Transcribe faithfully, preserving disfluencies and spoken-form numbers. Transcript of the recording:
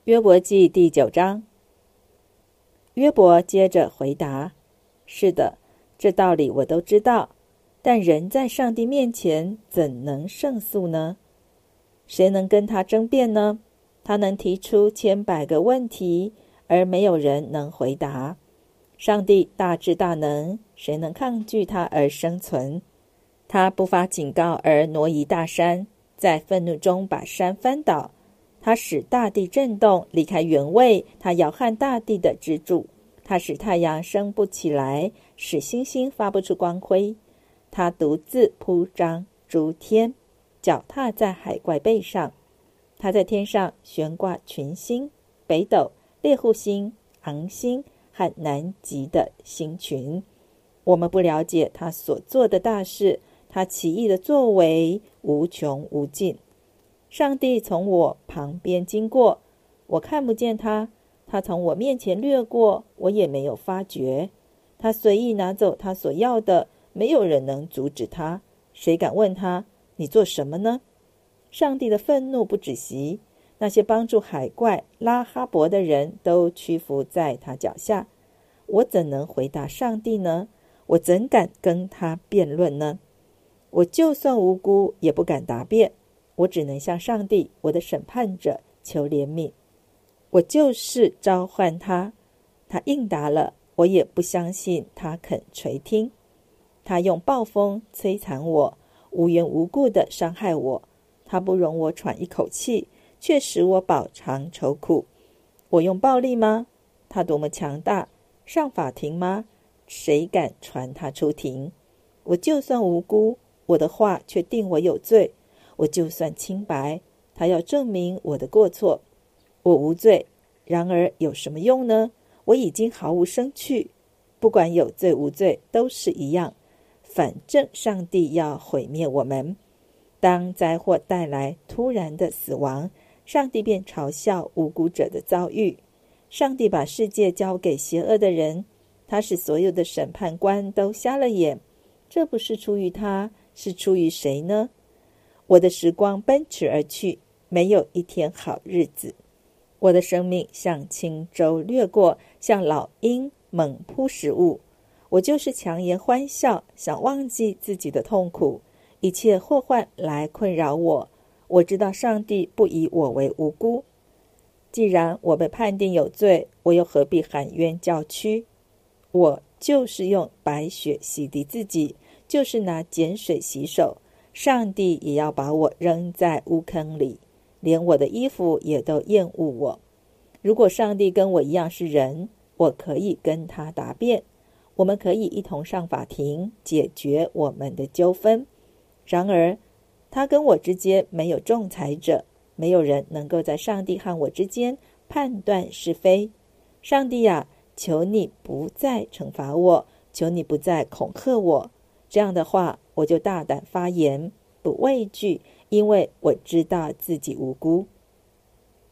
约伯记第九章。约伯接着回答：是的，这道理我都知道，但人在上帝面前怎能胜诉呢？谁能跟他争辩呢？他能提出千百个问题，而没有人能回答。上帝大智大能，谁能抗拒他而生存？他不发警告而挪移大山，在愤怒中把山翻倒。他使大地震动，离开原位，他摇撼大地的支柱。他使太阳升不起来，使星星发不出光辉。他独自铺张诸天，脚踏在海怪背上。他在天上悬挂群星、北斗、猎户星、昂星和南极的星群。我们不了解他所做的大事，他奇异的作为无穷无尽。上帝从我旁边经过，我看不见他；他从我面前掠过，我也没有发觉。他随意拿走他所要的，没有人能阻止他。谁敢问他：你做什么呢？上帝的愤怒不止息，那些帮助海怪拉哈伯的人都屈服在他脚下。我怎能回答上帝呢？我怎敢跟他辩论呢？我就算无辜，也不敢答辩。我只能向上帝，我的审判者，求怜悯。我就是召唤他，他应答了，我也不相信他肯垂听。他用暴风摧残我，无缘无故地伤害我。他不容我喘一口气，却使我饱尝愁苦。我用暴力吗？他多么强大！上法庭吗？谁敢传他出庭？我就算无辜，我的话却定我有罪。我就算清白，他要证明我的过错。我无罪，然而有什么用呢？我已经毫无生趣。不管有罪无罪，都是一样。反正上帝要毁灭我们。当灾祸带来突然的死亡，上帝便嘲笑无辜者的遭遇。上帝把世界交给邪恶的人，他使所有的审判官都瞎了眼。这不是出于他，是出于谁呢？我的时光奔驰而去，没有一天好日子。我的生命像轻舟掠过，像老鹰猛扑食物。我就是强颜欢笑，想忘记自己的痛苦。一切祸患来困扰我，我知道上帝不以我为无辜。既然我被判定有罪，我又何必喊冤叫屈？我就是用白雪洗涤自己，就是拿碱水洗手，上帝也要把我扔在污坑里，连我的衣服也都厌恶我。如果上帝跟我一样是人，我可以跟他答辩，我们可以一同上法庭，解决我们的纠纷。然而他跟我之间没有仲裁者，没有人能够在上帝和我之间判断是非。上帝啊，求你不再惩罚我，求你不再恐吓我。这样的话，我就大胆发言，不畏惧，因为我知道自己无辜。